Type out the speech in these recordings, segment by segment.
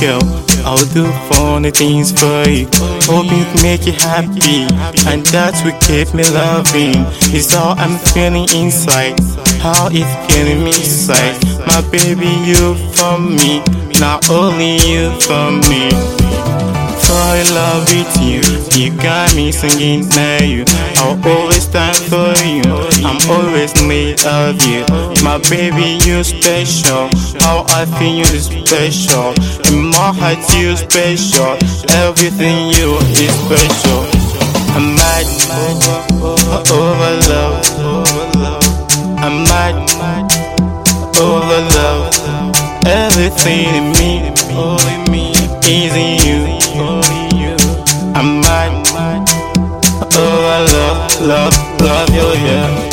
girl, I'll do funny things for you, hoping to make you happy, and that will keep me loving. It's how I'm feeling inside, how it's feeling me inside. My baby, you for me, not only you for me. Fall in love with you, you got me singing now you. I'll always stand for you, I'm always made of you. My baby, you special, how I feel you is special. In my heart you special, everything you is special. I'm mad over love, I'm mad over love. Everything in me is in you. I'm mad over love you, yeah.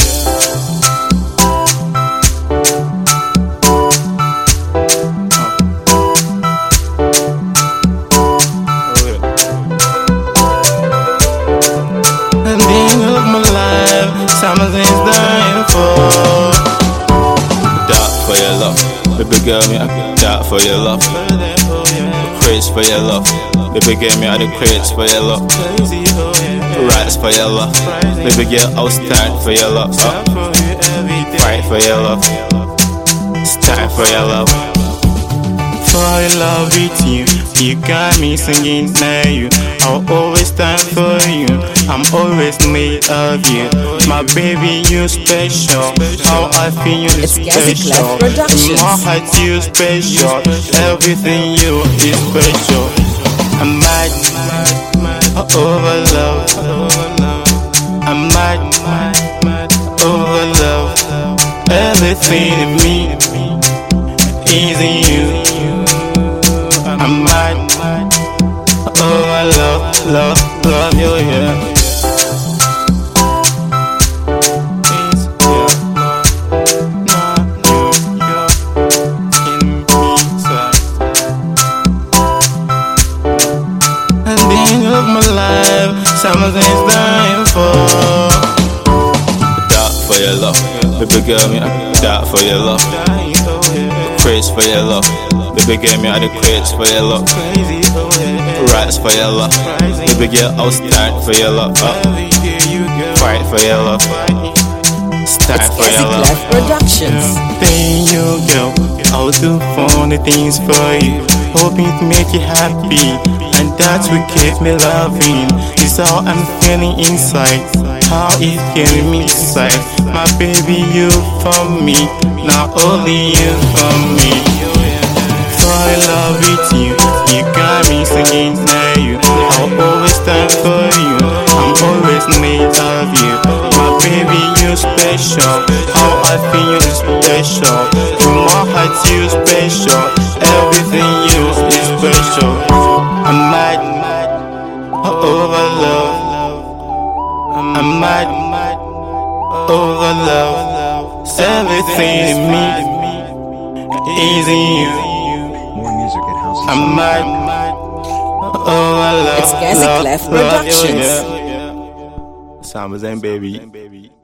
And the of my life, something's dying for. Die for your love, baby girl, me I die for your love. Crazy for your love, baby girl, me I the crazy for your love. Rise for your love, baby girl, I'll stand for your love. Fight for your love, stand for your love. Fall in love with you, you got me singing now you. I'll always stand for you, I'm always made of you. My baby, you special, how I feel you is special. In my heart you special, everything you is special. I'm mad over love, I'm mad over love. Everything in me is in you. I'm mad over love you, yeah. At the end of my life, something's dying for. Die for your love, baby girl, me I die for your love. Crazy for your love, baby girl, me I the crazy for your love. Rise for your love, baby girl, I'll stand for your love. Fight for your love, stand for your love. Productions. Thank you, girl, I'll do funny things for you, hoping to make you happy, and that will keep me loving. It's how I'm feeling inside, how it's feeling me inside. My baby, you for me, not only you for me. Fall in love with you, you got me singing now you. I'll always stand for you, I'm always made of you. My baby, you special, how I feel you is special. In my heart you special, everything you is special. I'm mad over love, I'm mad over love. Everything in me is in you. More music at House. I'm mad over love. It's Cassie Clef Productions. Summer's and baby.